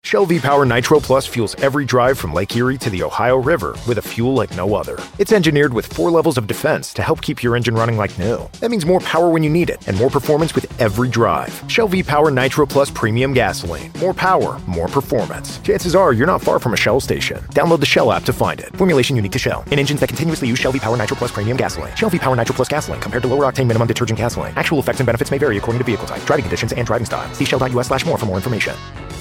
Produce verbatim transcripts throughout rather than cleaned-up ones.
Shell V-Power Nitro Plus fuels every drive from Lake Erie to the Ohio River with a fuel like no other. It's engineered with four levels of defense to help keep your engine running like new. That means more power when you need it and more performance with every drive. Shell V-Power Nitro Plus Premium Gasoline. More power, more performance. Chances are you're not far from a Shell station. Download the Shell app to find it. Formulation unique to Shell. In engines that continuously use Shell V-Power Nitro Plus Premium Gasoline. Shell V-Power Nitro Plus Gasoline compared to lower octane minimum detergent gasoline. Actual effects and benefits may vary according to vehicle type, driving conditions, and driving style. See shell.us slash more for more information.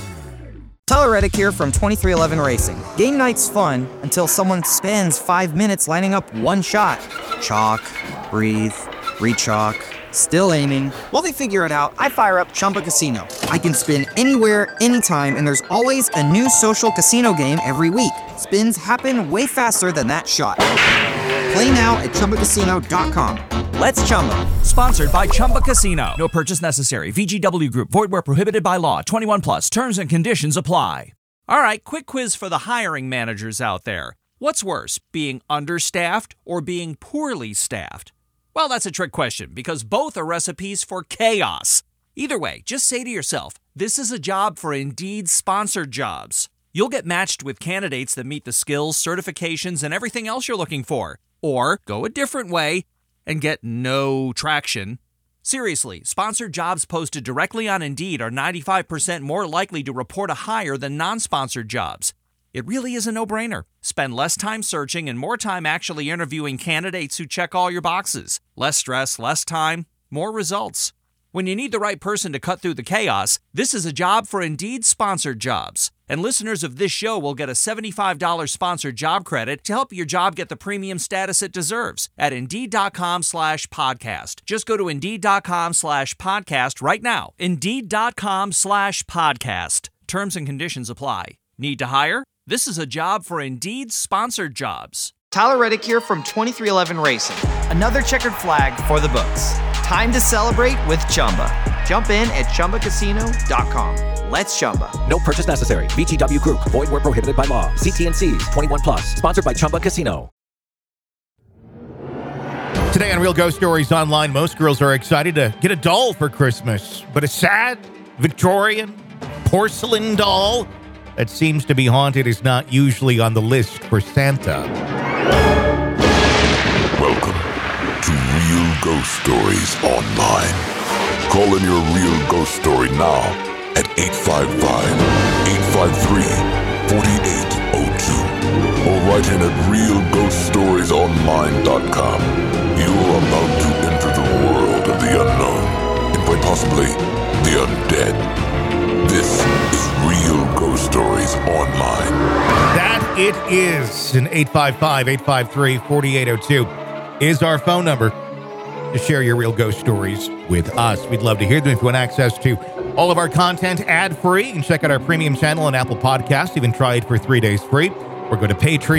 Tyler Reddick here from twenty-three eleven Racing. Game night's fun until someone spends five minutes lining up one shot. Chalk, breathe, re-chalk, still aiming. While they figure it out, I fire up Chumba Casino. I can spin anywhere, anytime, and there's always a new social casino game every week. Spins happen way faster than that shot. Play now at Chumba Casino dot com. Let's Chumba. Sponsored by Chumba Casino. No purchase necessary. V G W Group. Void where prohibited by law. twenty-one plus. Terms and conditions apply. All right, quick quiz for the hiring managers out there. What's worse, being understaffed or being poorly staffed? Well, that's a trick question because both are recipes for chaos. Either way, just say to yourself, this is a job for Indeed sponsored jobs. You'll get matched with candidates that meet the skills, certifications, and everything else you're looking for. Or go a different way and get no traction. Seriously, sponsored jobs posted directly on Indeed are ninety-five percent more likely to report a hire than non-sponsored jobs. It really is a no-brainer. Spend less time searching and more time actually interviewing candidates who check all your boxes. Less stress, less time, more results. When you need the right person to cut through the chaos, this is a job for Indeed sponsored jobs. And listeners of this show will get a seventy-five dollars sponsored job credit to help your job get the premium status it deserves at Indeed.com slash podcast. Just go to Indeed.com slash podcast right now. Indeed.com slash podcast. Terms and conditions apply. Need to hire? This is a job for Indeed sponsored jobs. Tyler Reddick here from twenty-three eleven Racing. Another checkered flag for the books. Time to celebrate with Chumba. Jump in at Chumba Casino dot com. Let's Chumba. No purchase necessary. V G W Group. Void where prohibited by law. See T and C's. twenty-one plus. Sponsored by Chumba Casino. Today on Real Ghost Stories Online, most girls are excited to get a doll for Christmas, but a sad Victorian porcelain doll that seems to be haunted is not usually on the list for Santa. Welcome to Real Ghost Stories Online. Call in your real ghost story now at eight five five, eight five three, four eight zero two or write in at real ghost stories online dot com. You are about to enter the world of the unknown and quite possibly the undead. This is Real Ghost Stories Online. That it is. And eight five five, eight five three, four eight zero two is our phone number to share your real ghost stories with us. We'd love to hear them. If you want access to all of our content ad-free, you can check out our premium channel on Apple Podcasts. Even try it for three days free. Or go to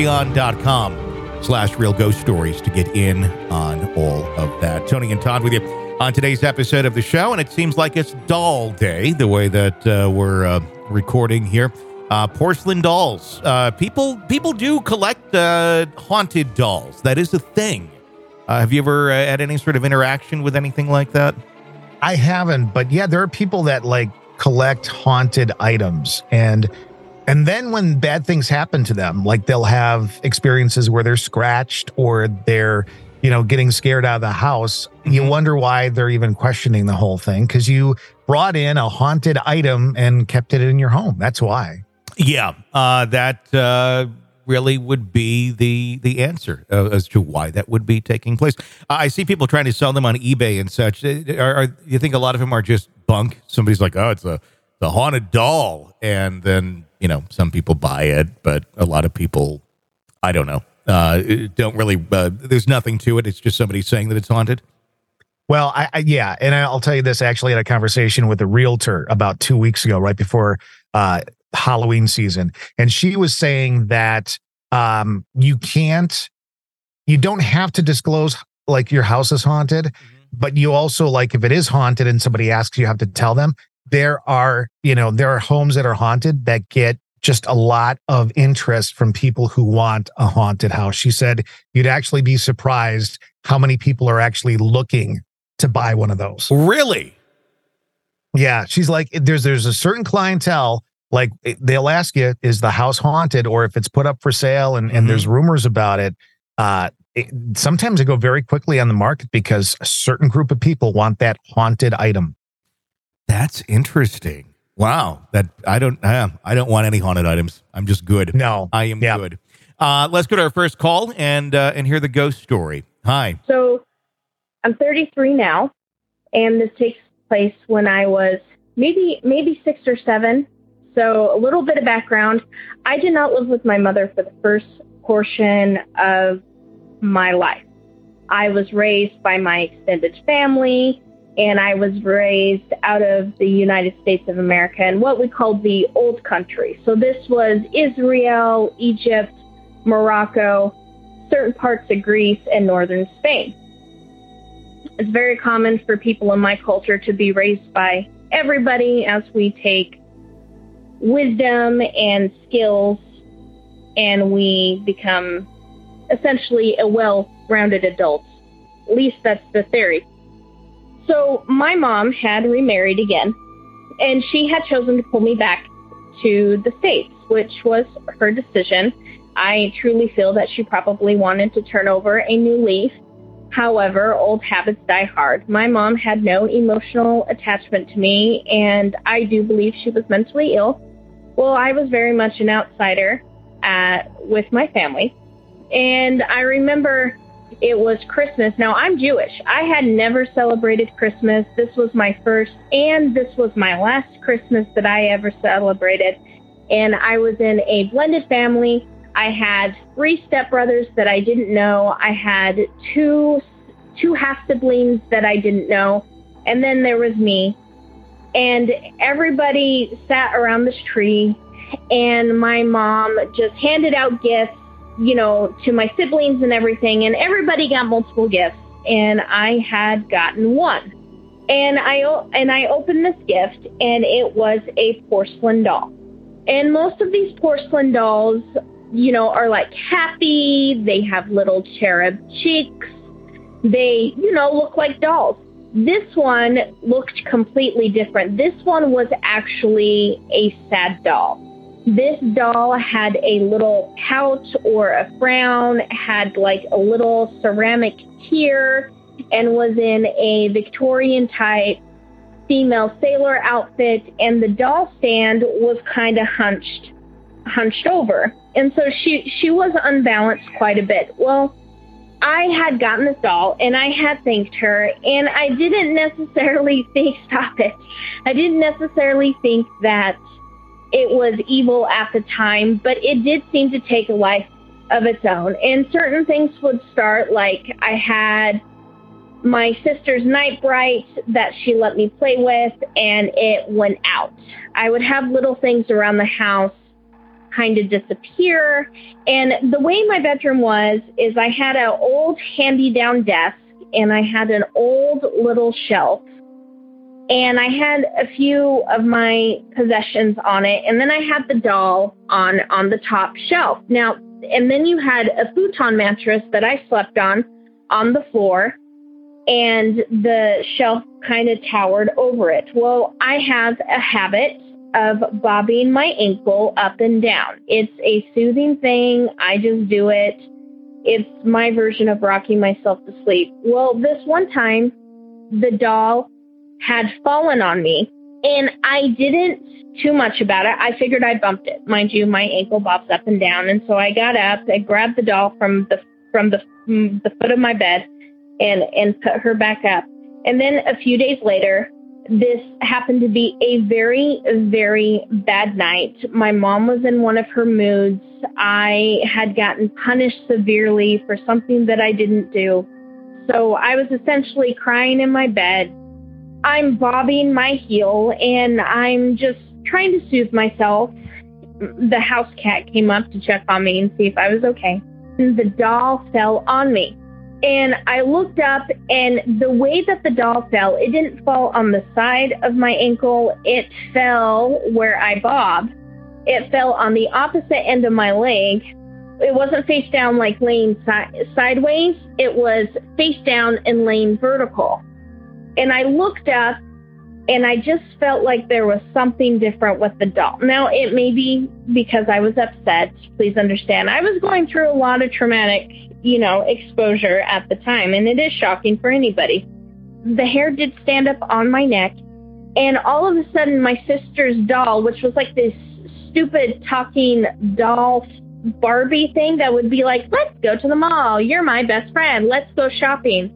patreon.com slash real ghost stories to get in on all of that. Tony and Todd with you on today's episode of the show, and it seems like it's doll day, the way that uh, we're uh, recording here. Uh, porcelain dolls. Uh, people people do collect uh, haunted dolls. That is a thing. Uh, have you ever uh, had any sort of interaction with anything like that? I haven't, but yeah, there are people that like collect haunted items, and and then when bad things happen to them, like they'll have experiences where they're scratched or they're, you know, getting scared out of the house. Mm-hmm. You wonder why they're even questioning the whole thing, because you brought in a haunted item and kept it in your home. That's why. Yeah, uh, that uh, really would be the the answer uh, as to why that would be taking place. Uh, I see people trying to sell them on eBay and such. Are, are you think a lot of them are just bunk? Somebody's like, oh, it's a the haunted doll, and then you know some people buy it, but a lot of people, I don't know, uh, don't really. Uh, there's nothing to it. It's just somebody saying that it's haunted. Well, I, I yeah, and I'll tell you this. I actually had a conversation with a realtor about two weeks ago, right before uh, Halloween season, and she was saying that um, you can't, you don't have to disclose like your house is haunted, mm-hmm. but you also, like, if it is haunted and somebody asks, you have to tell them. There are, you know, there are homes that are haunted that get just a lot of interest from people who want a haunted house. She said you'd actually be surprised how many people are actually looking to buy one of those. Really? Yeah. She's like, there's there's a certain clientele Like it- they'll ask you, is the house haunted? Or if it's put up for sale and, Mhm. and there's rumors about it, uh, it, sometimes they go very quickly on the market because a certain group of people want that haunted item. That's interesting. Wow. That I don't uh, I don't want any haunted items. I'm just good. No. I am Yeah. good. Uh, let's go to our first call and uh, and hear the ghost story. Hi. So I'm thirty-three now, and this takes place when I was maybe maybe six or seven. So a little bit of background. I did not live with my mother for the first portion of my life. I was raised by my extended family, and I was raised out of the United States of America in what we called the old country. So this was Israel, Egypt, Morocco, certain parts of Greece, and northern Spain. It's very common for people in my culture to be raised by everybody as we take wisdom and skills and we become essentially a well-rounded adult. At least that's the theory. So my mom had remarried again, and she had chosen to pull me back to the States, which was her decision. I truly feel that she probably wanted to turn over a new leaf. However, old habits die hard. My mom had no emotional attachment to me, and I do believe she was mentally ill. Well, I was very much an outsider uh, with my family. And I remember it was Christmas. Now, I'm Jewish. I had never celebrated Christmas. This was my first, and this was my last Christmas that I ever celebrated. And I was in a blended family. I had three stepbrothers that I didn't know. I had two two half-siblings that I didn't know. And then there was me. And everybody sat around this tree, and my mom just handed out gifts, you know, to my siblings and everything. And everybody got multiple gifts, and I had gotten one. And I, and I opened this gift, and it was a porcelain doll. And most of these porcelain dolls, you know, are like happy. They have little cherub cheeks. They, you know, look like dolls. This one looked completely different. This one was actually a sad doll. This doll had a little pout or a frown, had like a little ceramic tear, and was in a Victorian type female sailor outfit, and the doll stand was kind of hunched hunched over. And so she she was unbalanced quite a bit. Well, I had gotten this doll, and I had thanked her, and I didn't necessarily think, stop it, I didn't necessarily think that it was evil at the time, but it did seem to take a life of its own. And certain things would start, like I had my sister's night bright that she let me play with, and it went out. I would have little things around the house kind of disappear. And the way my bedroom was is I had an old handy-down desk, and I had an old little shelf, and I had a few of my possessions on it, and then I had the doll on on the top shelf. Now, and then you had a futon mattress that I slept on on the floor, and the shelf kind of towered over it. Well, I have a habit of bobbing my ankle up and down. It's a soothing thing. I just do it. It's my version of rocking myself to sleep. Well, this one time, the doll had fallen on me, and I didn't too much about it. I figured I bumped it. Mind you, my ankle bobs up and down, and so I got up, I grabbed the doll from the from the from the foot of my bed, and and put her back up. And then a few days later, this happened to be a very, very bad night. My mom was in one of her moods. I had gotten punished severely for something that I didn't do. So I was essentially crying in my bed. I'm bobbing my heel, and I'm just trying to soothe myself. The house cat came up to check on me and see if I was okay. And the doll fell on me. And I looked up, and the way that the doll fell, it didn't fall on the side of my ankle. It fell where I bobbed. It fell on the opposite end of my leg. It wasn't face down like laying si- sideways. It was face down and laying vertical. And I looked up, And I just felt like there was something different with the doll. Now, it may be because I was upset. Please understand. I was going through a lot of traumatic, you know, exposure at the time, and it is shocking for anybody. The hair did stand up on my neck, and all of a sudden, my sister's doll, which was like this stupid talking doll Barbie thing that would be like, let's go to the mall. You're my best friend. Let's go shopping.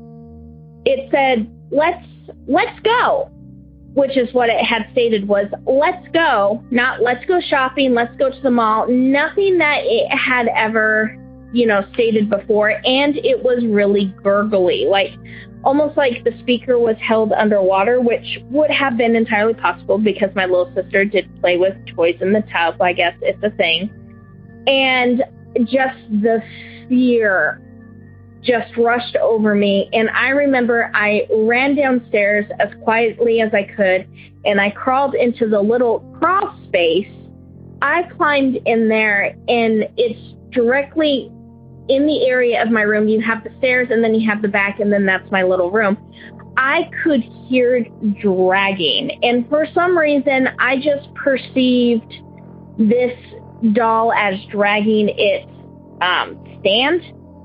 It said, let's let's go. Which is what it had stated was, let's go, not let's go shopping, let's go to the mall. Nothing that it had ever, you know, stated before. And it was really gurgly, like almost like the speaker was held underwater, which would have been entirely possible because my little sister did play with toys in the tub. I guess it's a thing. And just the fear just rushed over me. And I remember I ran downstairs as quietly as I could, and I crawled into the little crawl space. I climbed in there, and it's directly in the area of my room. You have the stairs, and then you have the back, and then that's my little room. I could hear dragging, and for some reason, I just perceived this doll as dragging its um, stand.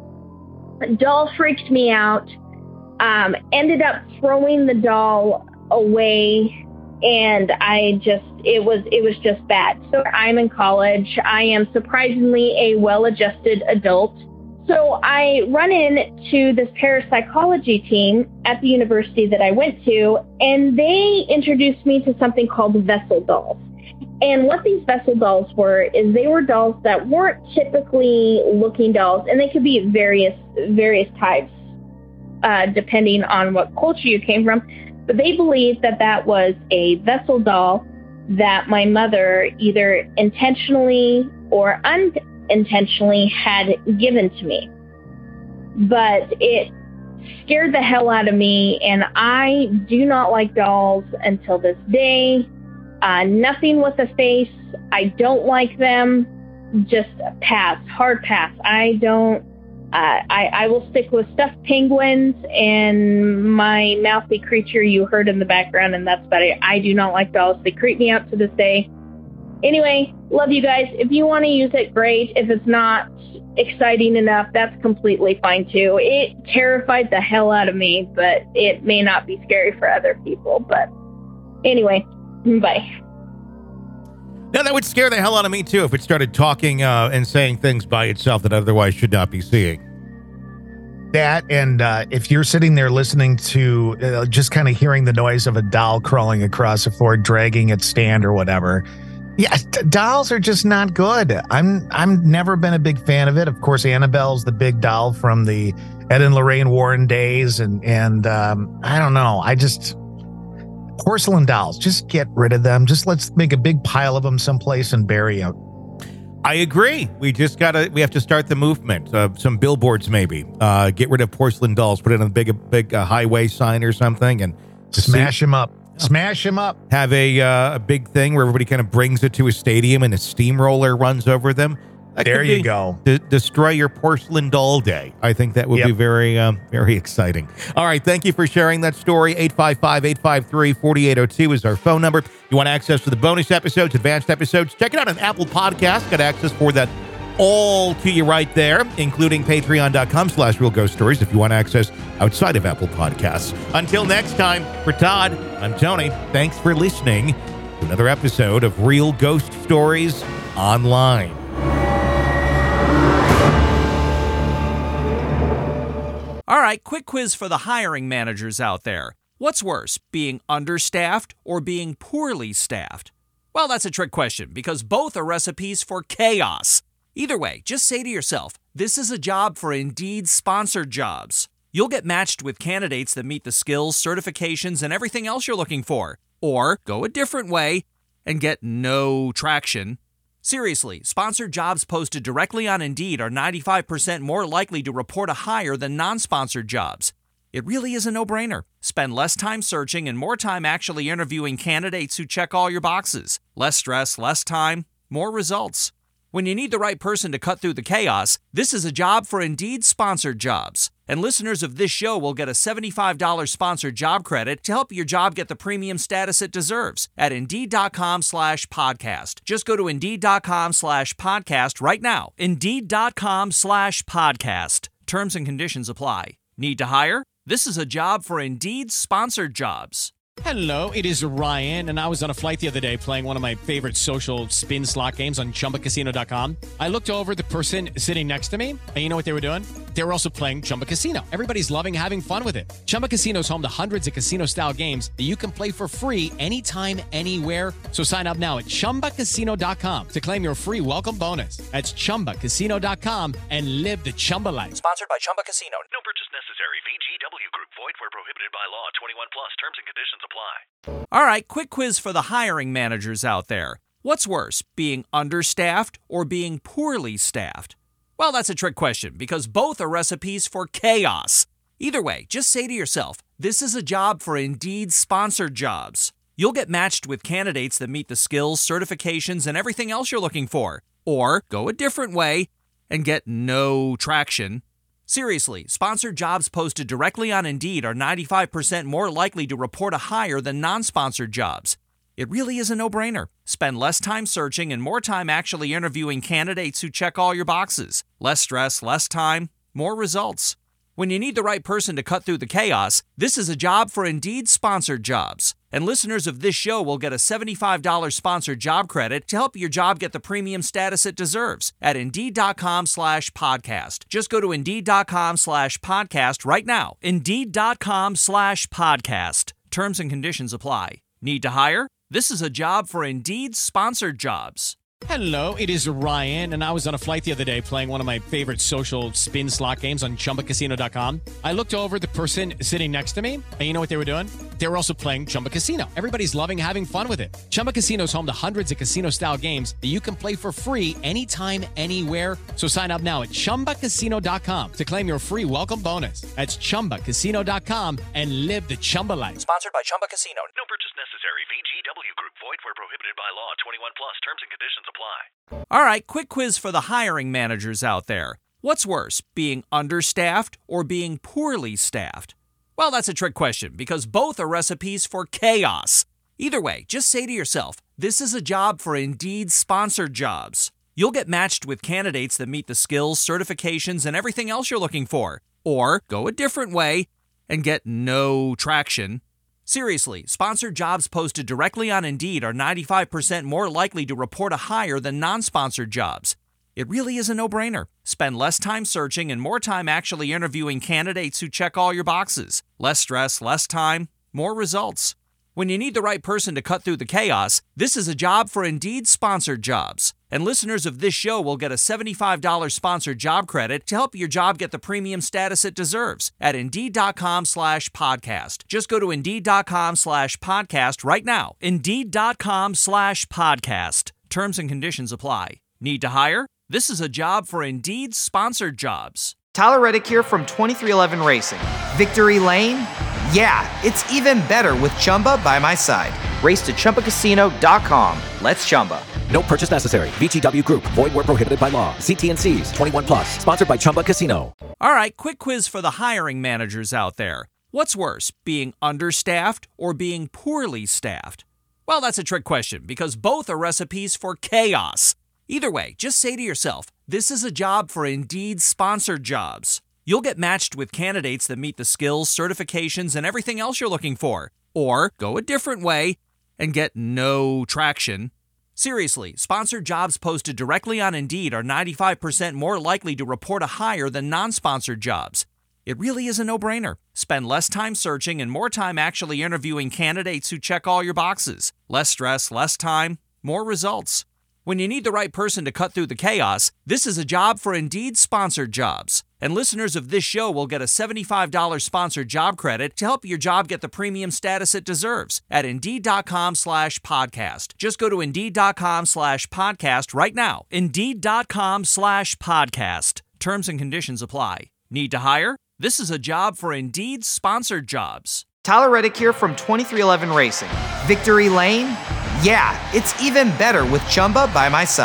Doll freaked me out, um, ended up throwing the doll away, and I just, it was, it was just bad. So I'm in college. I am surprisingly a well-adjusted adult. So I run into this parapsychology team at the university that I went to, and they introduced me to something called vessel dolls. And what these vessel dolls were is they were dolls that weren't typically looking dolls, and they could be various various types, uh, depending on what culture you came from. But they believed that that was a vessel doll that my mother either intentionally or unintentionally had given to me. But it scared the hell out of me, and I do not like dolls until this day. Uh, nothing with a face. I don't like them. Just pass, hard pass. I don't, uh, I, I will stick with stuffed penguins and my mouthy creature you heard in the background, and that's about it. I do not like dolls. They creep me out to this day. Anyway, love you guys. If you want to use it, great. If it's not exciting enough, that's completely fine too. It terrified the hell out of me, but it may not be scary for other people. But anyway, bye. Now, that would scare the hell out of me, too, if it started talking uh, and saying things by itself that otherwise should not be seeing. That, and uh, if you're sitting there listening to uh, just kind of hearing the noise of a doll crawling across the floor, dragging its stand or whatever, yeah, d- dolls are just not good. I'm I'm never been a big fan of it. Of course, Annabelle's the big doll from the Ed and Lorraine Warren days, and and um, I don't know. I just porcelain dolls, just get rid of them. Just let's make a big pile of them someplace and bury them. I agree. We just gotta. We have to start the movement. Uh, some billboards, maybe. Uh, get rid of porcelain dolls. Put it on a big, big uh, highway sign or something, and smash them up. Smash them up. Have a uh, a big thing where everybody kind of brings it to a stadium and a steamroller runs over them. That there you be, go. D- destroy your porcelain doll day. I think that would yep. be very, um, very exciting. All right. Thank you for sharing that story. eight five five, eight five three, four eight zero two is our phone number. You want access to the bonus episodes, advanced episodes, check it out on Apple Podcasts. Got access for that all to you right there, including patreon.com slash real ghost stories if you want access outside of Apple Podcasts. Until next time, for Todd, I'm Tony. Thanks for listening to another episode of Real Ghost Stories Online. All right, quick quiz for the hiring managers out there. What's worse, being understaffed or being poorly staffed? Well, that's a trick question because both are recipes for chaos. Either way, just say to yourself, this is a job for Indeed sponsored jobs. You'll get matched with candidates that meet the skills, certifications, and everything else you're looking for. Or go a different way and get no traction. Seriously, sponsored jobs posted directly on Indeed are ninety-five percent more likely to report a hire than non-sponsored jobs. It really is a no-brainer. Spend less time searching and more time actually interviewing candidates who check all your boxes. Less stress, less time, more results. When you need the right person to cut through the chaos, this is a job for Indeed sponsored jobs. And listeners of this show will get a seventy-five dollars sponsored job credit to help your job get the premium status it deserves at Indeed.com slash podcast. Just go to Indeed.com slash podcast right now. Indeed.com slash podcast. Terms and conditions apply. Need to hire? This is a job for Indeed sponsored jobs. Hello, it is Ryan, and I was on a flight the other day playing one of my favorite social spin slot games on Chumba Casino dot com. I looked over at the person sitting next to me, and you know what they were doing? They were also playing Chumba Casino. Everybody's loving having fun with it. Chumba Casino is home to hundreds of casino-style games that you can play for free anytime, anywhere. So sign up now at Chumba Casino dot com to claim your free welcome bonus. That's Chumba Casino dot com and live the Chumba life. Sponsored by Chumba Casino. No purchase necessary. V G W Group. Void where prohibited by law. twenty-one plus. Terms and conditions apply. All right, quick quiz for the hiring managers out there. What's worse, being understaffed or being poorly staffed? Well, that's a trick question because both are recipes for chaos. Either way, just say to yourself, this is a job for Indeed sponsored jobs. You'll get matched with candidates that meet the skills, certifications, and everything else you're looking for. Or go a different way and get no traction. Seriously, sponsored jobs posted directly on Indeed are ninety-five percent more likely to report a hire than non-sponsored jobs. It really is a no-brainer. Spend less time searching and more time actually interviewing candidates who check all your boxes. Less stress, less time, more results. When you need the right person to cut through the chaos, this is a job for Indeed sponsored jobs. And listeners of this show will get a seventy-five dollars sponsored job credit to help your job get the premium status it deserves at Indeed.com slash podcast. Just go to Indeed.com slash podcast right now. Indeed.com slash podcast. Terms and conditions apply. Need to hire? This is a job for Indeed sponsored jobs. Hello, it is Ryan, and I was on a flight the other day playing one of my favorite social spin slot games on Chumba Casino dot com. I looked over at the person sitting next to me, and you know what they were doing? They were also playing Chumba Casino. Everybody's loving having fun with it. Chumba Casino is home to hundreds of casino-style games that you can play for free anytime, anywhere. So sign up now at Chumba Casino dot com to claim your free welcome bonus. That's Chumba Casino dot com and live the Chumba life. Sponsored by Chumba Casino. No purchase necessary. V G W Group. Void where prohibited by law. twenty-one plus. Terms and conditions apply. All right, quick quiz for the hiring managers out there. What's worse, being understaffed or being poorly staffed? Well, that's a trick question because both are recipes for chaos. Either way, just say to yourself, this is a job for Indeed sponsored jobs. You'll get matched with candidates that meet the skills, certifications, and everything else you're looking for. Or go a different way and get no traction. Seriously, sponsored jobs posted directly on Indeed are ninety-five percent more likely to report a hire than non-sponsored jobs. It really is a no-brainer. Spend less time searching and more time actually interviewing candidates who check all your boxes. Less stress, less time, more results. When you need the right person to cut through the chaos, this is a job for Indeed sponsored jobs. And listeners of this show will get a seventy-five dollars sponsored job credit to help your job get the premium status it deserves at Indeed.com slash podcast. Just go to Indeed.com slash podcast right now. Indeed.com slash podcast. Terms and conditions apply. Need to hire? This is a job for Indeed sponsored jobs. Tyler Reddick here from twenty-three eleven Racing. Victory Lane? Yeah, it's even better with Chumba by my side. Race to Chumba Casino dot com. Let's Chumba. No purchase necessary. V G W Group. Void where prohibited by law. See T and C's. twenty-one plus. Sponsored by Chumba Casino. All right, quick quiz for the hiring managers out there. What's worse, being understaffed or being poorly staffed? Well, that's a trick question because both are recipes for chaos. Either way, just say to yourself, this is a job for Indeed sponsored jobs. You'll get matched with candidates that meet the skills, certifications, and everything else you're looking for. Or go a different way and get no traction. Seriously, sponsored jobs posted directly on Indeed are ninety-five percent more likely to report a hire than non-sponsored jobs. It really is a no-brainer. Spend less time searching and more time actually interviewing candidates who check all your boxes. Less stress, less time, more results. When you need the right person to cut through the chaos, this is a job for Indeed sponsored jobs. And listeners of this show will get a seventy-five dollars sponsored job credit to help your job get the premium status it deserves at Indeed.com slash podcast. Just go to Indeed.com slash podcast right now. Indeed.com slash podcast. Terms and conditions apply. Need to hire? This is a job for Indeed sponsored jobs. Tyler Reddick here from twenty-three eleven Racing. Victory Lane? Yeah, it's even better with Chumba by my side.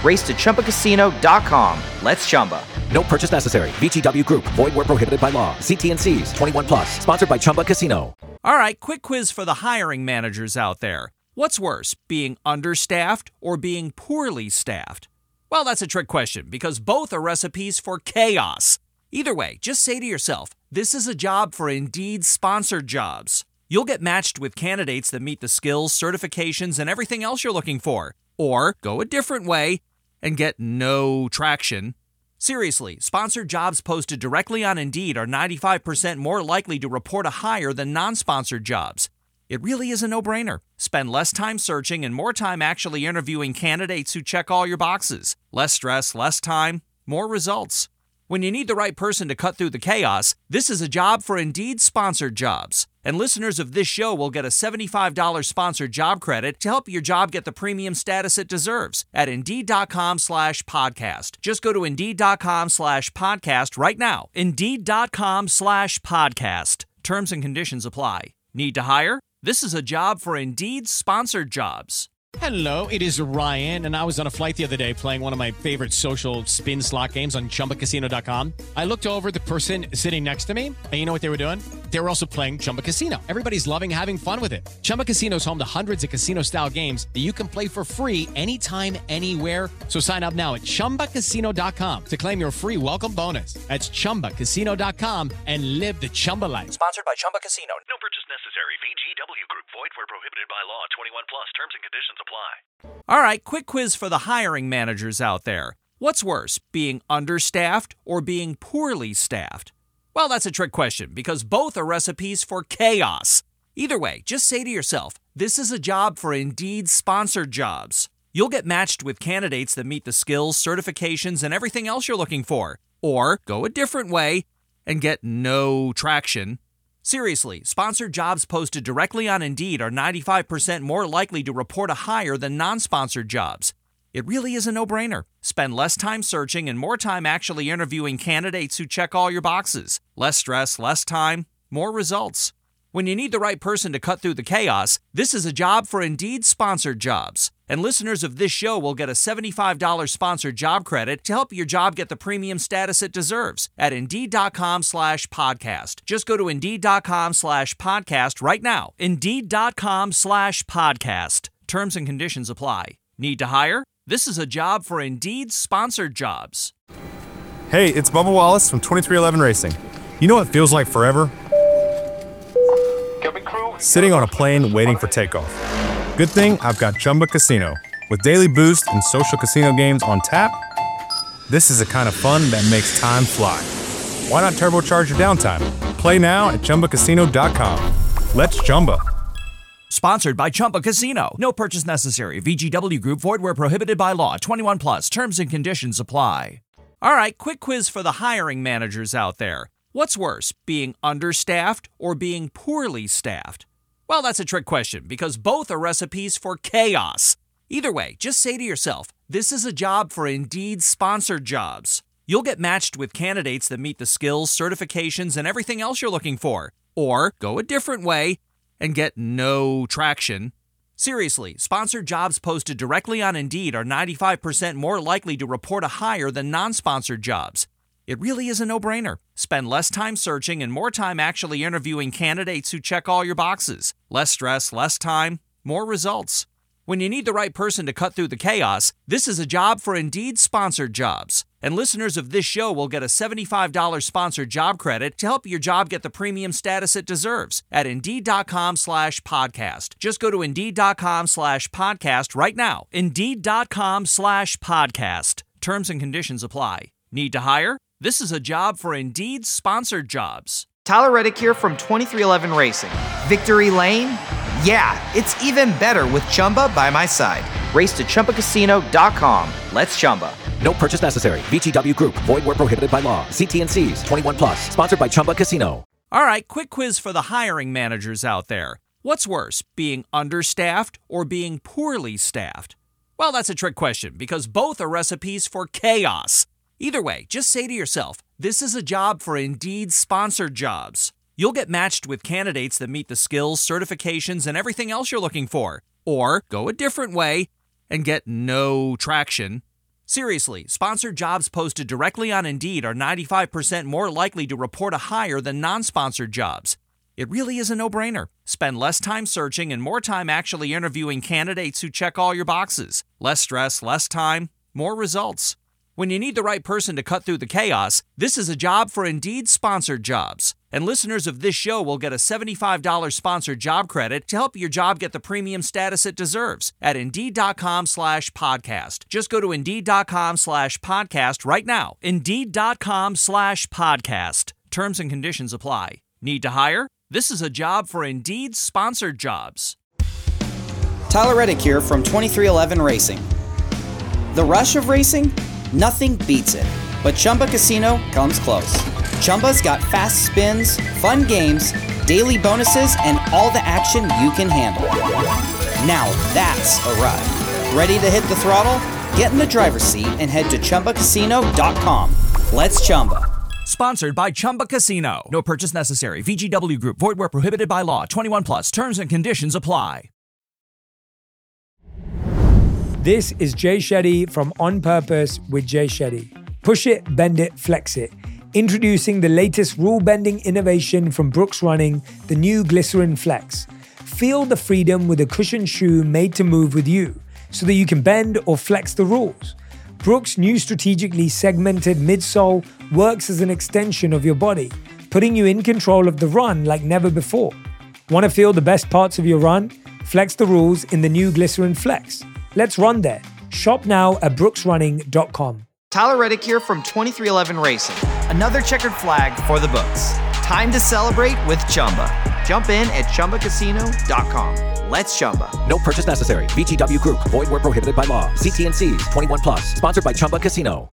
Race to Chumba Casino dot com. Let's Chumba. No purchase necessary. V G W Group. Void where prohibited by law. See T and Cs. twenty-one plus. Sponsored by Chumba Casino. All right, quick quiz for the hiring managers out there. What's worse, being understaffed or being poorly staffed? Well, that's a trick question because both are recipes for chaos. Either way, just say to yourself, this is a job for Indeed sponsored jobs. You'll get matched with candidates that meet the skills, certifications, and everything else you're looking for. Or go a different way and get no traction. Seriously, sponsored jobs posted directly on Indeed are ninety-five percent more likely to report a hire than non-sponsored jobs. It really is a no-brainer. Spend less time searching and more time actually interviewing candidates who check all your boxes. Less stress, less time, more results. When you need the right person to cut through the chaos, this is a job for Indeed sponsored jobs. And listeners of this show will get a seventy-five dollars sponsored job credit to help your job get the premium status it deserves at Indeed.com slash podcast. Just go to Indeed.com slash podcast right now. Indeed.com slash podcast. Terms and conditions apply. Need to hire? This is a job for Indeed sponsored jobs. Hello, it is Ryan, and I was on a flight the other day playing one of my favorite social spin slot games on Chumba Casino dot com. I looked over at the person sitting next to me, and you know what they were doing? They were also playing Chumba Casino. Everybody's loving having fun with it. Chumba Casino is home to hundreds of casino-style games that you can play for free anytime, anywhere. So sign up now at Chumba Casino dot com to claim your free welcome bonus. That's Chumba Casino dot com and live the Chumba life. Sponsored by Chumba Casino. No purchase necessary. V G W Group. Void where prohibited by law. twenty-one plus. Terms and conditions apply. All right, quick quiz for the hiring managers out there. What's worse, being understaffed or being poorly staffed? Well, that's a trick question because both are recipes for chaos. Either way, just say to yourself, this is a job for Indeed sponsored jobs. You'll get matched with candidates that meet the skills, certifications, and everything else you're looking for. Or go a different way and get no traction. Seriously, sponsored jobs posted directly on Indeed are ninety-five percent more likely to report a hire than non-sponsored jobs. It really is a no-brainer. Spend less time searching and more time actually interviewing candidates who check all your boxes. Less stress, less time, more results. When you need the right person to cut through the chaos, this is a job for Indeed sponsored jobs. And listeners of this show will get a seventy-five dollars sponsored job credit to help your job get the premium status it deserves at Indeed.com slash podcast. Just go to Indeed.com slash podcast right now. Indeed.com slash podcast. Terms and conditions apply. Need to hire? This is a job for Indeed sponsored jobs. Hey, it's Bubba Wallace from twenty-three eleven Racing. You know what feels like forever? Sitting on a plane waiting for takeoff. Good thing I've got Chumba Casino. With daily boost and social casino games on tap, this is the kind of fun that makes time fly. Why not turbocharge your downtime? Play now at Chumba Casino dot com. Let's Chumba. Sponsored by Chumba Casino. No purchase necessary. V G W Group. Void where prohibited by law. twenty-one plus. Terms and conditions apply. All right, quick quiz for the hiring managers out there. What's worse, being understaffed or being poorly staffed? Well, that's a trick question because both are recipes for chaos. Either way, just say to yourself, this is a job for Indeed sponsored jobs. You'll get matched with candidates that meet the skills, certifications, and everything else you're looking for. Or go a different way and get no traction. Seriously, sponsored jobs posted directly on Indeed are ninety-five percent more likely to report a hire than non-sponsored jobs. It really is a no-brainer. Spend less time searching and more time actually interviewing candidates who check all your boxes. Less stress, less time, more results. When you need the right person to cut through the chaos, this is a job for Indeed sponsored jobs. And listeners of this show will get a seventy-five dollars sponsored job credit to help your job get the premium status it deserves at Indeed.com slash podcast. Just go to Indeed.com slash podcast right now. Indeed.com slash podcast. Terms and conditions apply. Need to hire? This is a job for Indeed sponsored jobs. Tyler Reddick here from twenty-three eleven Racing. Victory Lane? Yeah, it's even better with Chumba by my side. Race to Chumba Casino dot com. Let's Chumba. No purchase necessary. V G W Group. Void where prohibited by law. See T and Cs. twenty-one plus. Sponsored by Chumba Casino. All right, quick quiz for the hiring managers out there. What's worse, being understaffed or being poorly staffed? Well, that's a trick question because both are recipes for chaos. Either way, just say to yourself, this is a job for Indeed sponsored jobs. You'll get matched with candidates that meet the skills, certifications, and everything else you're looking for. Or go a different way and get no traction. Seriously, sponsored jobs posted directly on Indeed are ninety-five percent more likely to report a hire than non-sponsored jobs. It really is a no-brainer. Spend less time searching and more time actually interviewing candidates who check all your boxes. Less stress, less time, more results. When you need the right person to cut through the chaos, this is a job for Indeed sponsored jobs. And listeners of this show will get a seventy-five dollars sponsored job credit to help your job get the premium status it deserves at Indeed.com slash podcast. Just go to Indeed.com slash podcast right now. Indeed.com slash podcast. Terms and conditions apply. Need to hire? This is a job for Indeed sponsored jobs. Tyler Reddick here from twenty-three eleven Racing. The rush of racing? Nothing beats it, but Chumba Casino comes close. Chumba's got fast spins, fun games, daily bonuses, and all the action you can handle. Now that's a ride. Ready to hit the throttle? Get in the driver's seat and head to Chumba Casino dot com. Let's Chumba. Sponsored by Chumba Casino. No purchase necessary. V G W Group. Void where prohibited by law. twenty-one plus. Terms and conditions apply. This is Jay Shetty from On Purpose with Jay Shetty. Push it, bend it, flex it. Introducing the latest rule-bending innovation from Brooks Running, the new Glycerin Flex. Feel the freedom with a cushioned shoe made to move with you, so that you can bend or flex the rules. Brooks' new strategically segmented midsole works as an extension of your body, putting you in control of the run like never before. Want to feel the best parts of your run? Flex the rules in the new Glycerin Flex. Let's run there. Shop now at brooks running dot com. Tyler Reddick here from twenty-three eleven Racing. Another checkered flag for the books. Time to celebrate with Chumba. Jump in at Chumba Casino dot com. Let's Chumba. No purchase necessary. V G W Group. Void where prohibited by law. See T N Cs. twenty-one plus. Sponsored by Chumba Casino.